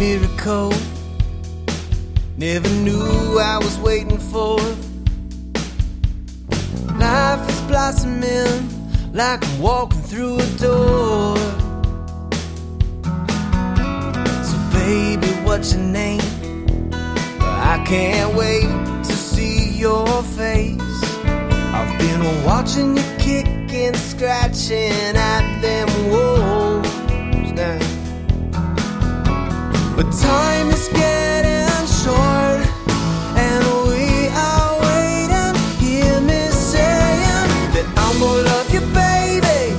miracle. Never knew I was waiting for. Life is blossoming like I'm walking through a door. So baby, what's your name? I can't wait to see your face. I've been watching you kick and scratching at them walls now. But time is getting short, and we are waiting. Hear me saying that I'm gonna love you, baby.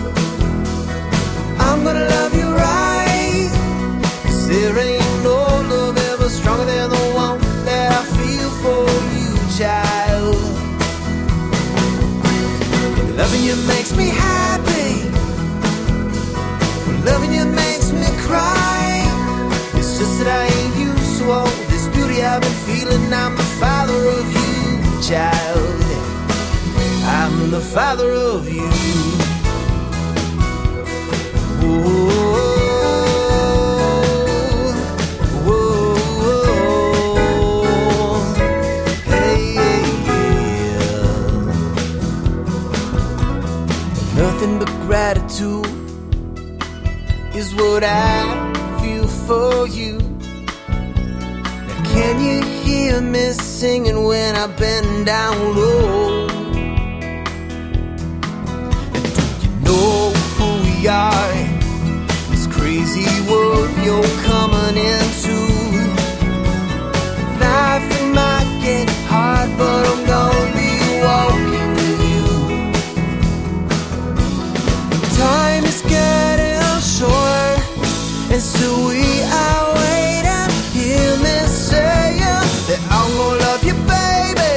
I'm gonna love you right. 'Cause there ain't no love ever stronger than the one that I feel for you, child. And loving you makes me happy. Loving you makes me cry. It's just that I ain't used to all this beauty I've been feeling. I'm the father of you, child. I'm the father of you. Whoa, whoa, hey, yeah. Nothing but gratitude is what I feel for you. Now can you hear me singing when I bend down low? And do you know who we are? This crazy world you're coming into. Life it might get hard, but I'm gonna be walking with you. Time is getting short, and so we are waiting. Hear me saying that I'm gonna love you, baby.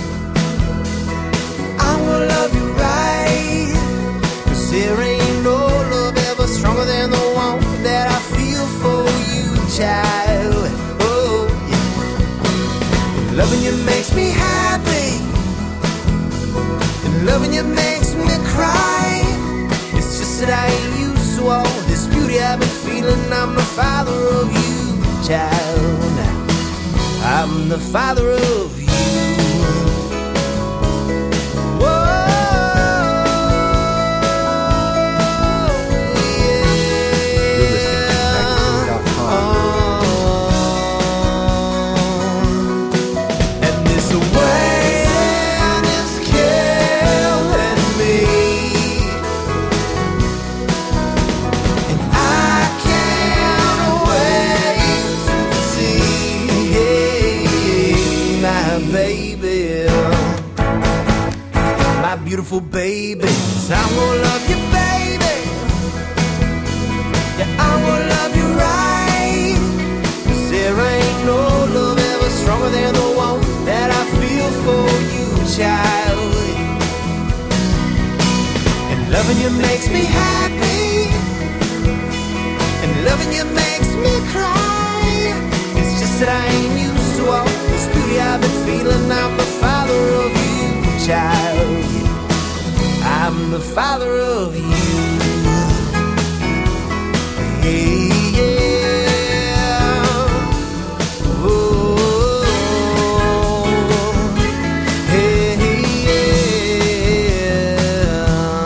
I'm gonna love you right. 'Cause there ain't no love ever stronger than the one that I feel for you, child. Oh, yeah. Loving you makes me happy, and loving you makes me cry. It's just that I ain't used to all this beauty I've been feeling. I'm the father of you, child. I'm the father of you. Whoa, yeah. You're listening to Magnatune.com. And this waiting is killing me. And I can't wait to see my baby, my beautiful baby. So I'm gonna love you, baby. Yeah, I'm gonna love you right. 'Cause there ain't no love ever stronger than the one that I feel for you, child. And loving you makes me happy, and loving you makes me cry. It's just that I ain't used to all this beauty I've been feeling. I'm the father of you, child. I'm the father of you. Hey, yeah. Oh, hey, yeah.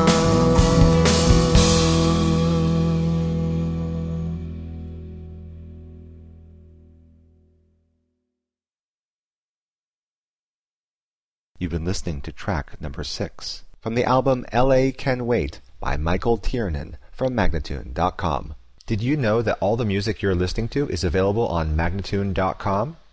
You've been listening to track number 6 from the album L.A. Can Wait by Michael Tiernan from Magnatune.com. Did you know that all the music you're listening to is available on Magnatune.com?